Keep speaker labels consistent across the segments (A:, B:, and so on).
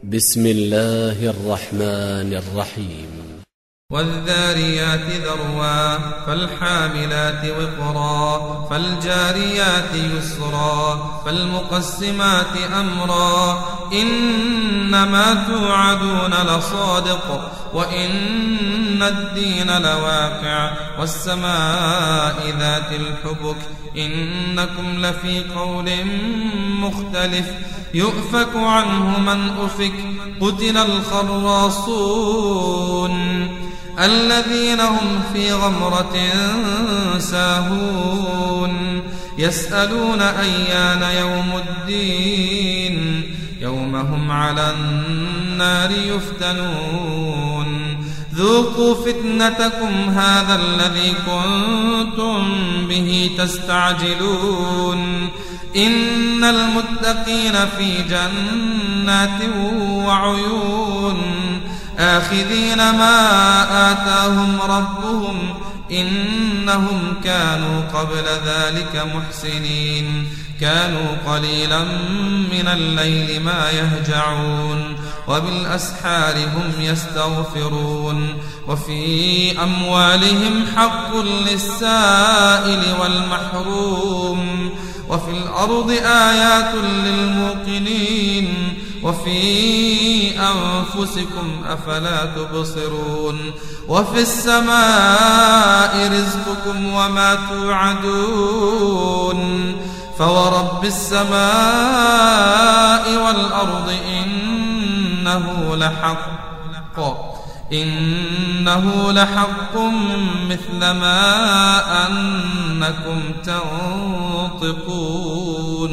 A: بسم الله الرحمن الرحيم.
B: والذاريات ذروا فالحاملات وقرا فالجاريات يسرا فالمقسمات أمرا إنما توعدون لصادق وإن الدين لواقع والسماء ذات الحبك إنكم لفي قول مختلف يؤفك عنه من أفك قتل الخراصون الذين هم في غمرة ساهون يسألون أيان يوم الدين يوم هم على النار يفتنون ذوقوا فتنتكم هذا الذي كنتم به تستعجلون إن المتقين في جنات وعيون آخذين ما آتاهم ربهم إنهم كانوا قبل ذلك محسنين كانوا قليلا من الليل ما يهجعون وبالأسحار هم يستغفرون وفي أموالهم حق للسائل والمحروم وفي الأرض آيات للموقنين وفي أنفسكم أفلا تبصرون وفي السماء رزقكم وما توعدون فورب السماء والأرض إنه لحق مثل ما أنكم تنطقون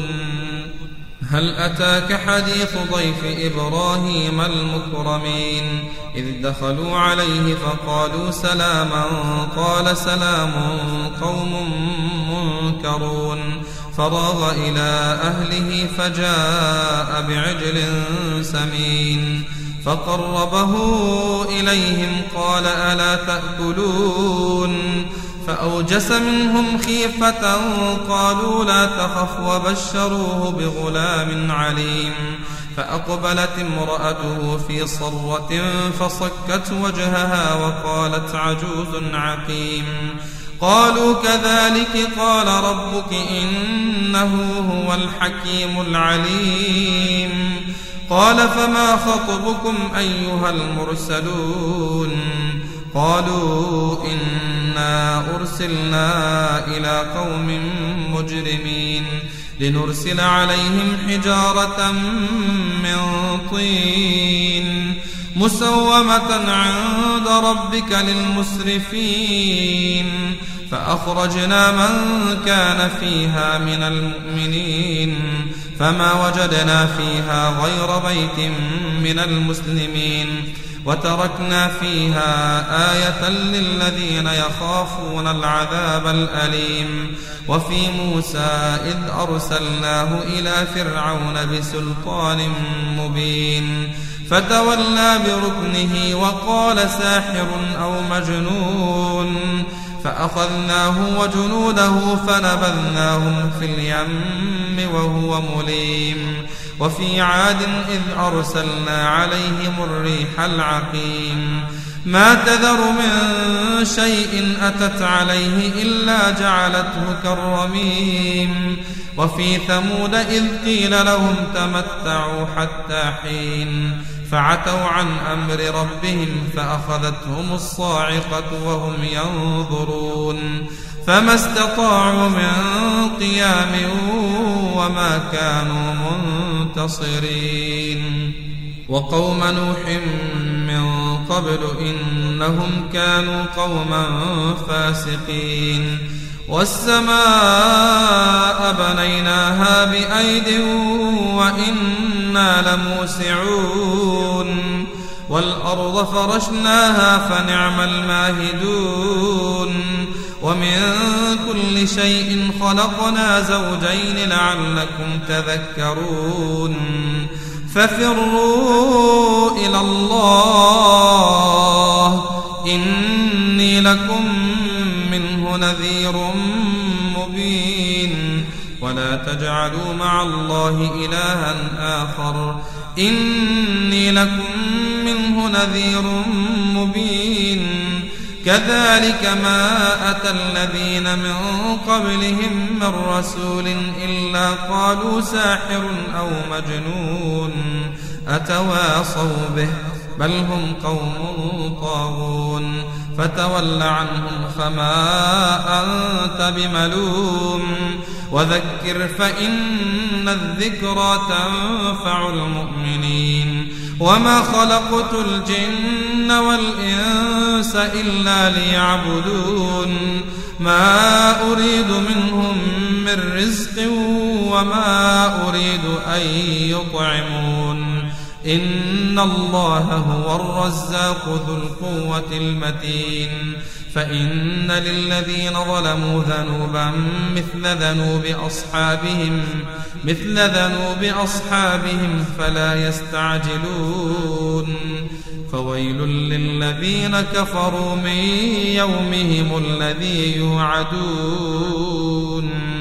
B: هل أتاك حديث ضيف إبراهيم المكرمين إذ دخلوا عليه فقالوا سلاما قال سلام قوم منكرون فراغ إلى أهله فجاء بعجل سمين فقربه إليهم قال ألا تأكلون فأوجس منهم خيفة قالوا لا تخف وبشروه بغلام عليم فأقبلت امرأته في صرة فصكت وجهها وقالت عجوز عقيم قالوا كذلك قال ربك إنه هو الحكيم العليم قال فما خطبكم أيها المرسلون قالوا إنا أرسلنا إلى قوم مجرمين لنرسل عليهم حجارة من طين مسومة عند ربك للمسرفين فأخرجنا من كان فيها من المؤمنين فما وجدنا فيها غير بيت من المسلمين وتركنا فيها آية للذين يخافون العذاب الأليم وفي موسى إذ أرسلناه إلى فرعون بسلطان مبين فتولى بركنه وقال ساحر أو مجنون فأخذناه وجنوده فنبذناهم في اليم وهو مليم وفي عاد إذ أرسلنا عليهم الريح العقيم ما تذر من شيء أتت عليه إلا جعلته كالرميم وفي ثمود إذ قيل لهم تمتعوا حتى حين فعتوا عن أمر ربهم فأخذتهم الصاعقة وهم ينظرون فما استطاعوا من قيام وما كانوا منتصرين وقوم نوح من قبل إنهم كانوا قوما فاسقين والسماء بنيناها بأيد وإنا لموسعون والأرض فرشناها فنعم الماهدون ومن كل شيء خلقنا زوجين لعلكم تذكرون ففروا إلى الله إني لكم منه نذير مبين ولا تجعلوا مع الله إلها آخر إني لكم منه نذير مبين كذلك ما أتى الذين من قبلهم من رسول إلا قالوا ساحر أو مجنون أتواصوا به بل هم قوم طاغون فتول عنهم فما أنت بملوم وذكر فإن الذكرى تنفع المؤمنين وما خلقت الجن والإنس إلا ليعبدون ما أريد منهم من رزق وما أريد أن يطعمون إن الله هو الرزاق ذو القوة المتين فإن للذين ظلموا ذنوبا مثل ذنوب أصحابهم فلا يستعجلون فويل للذين كفروا من يومهم الذي يوعدون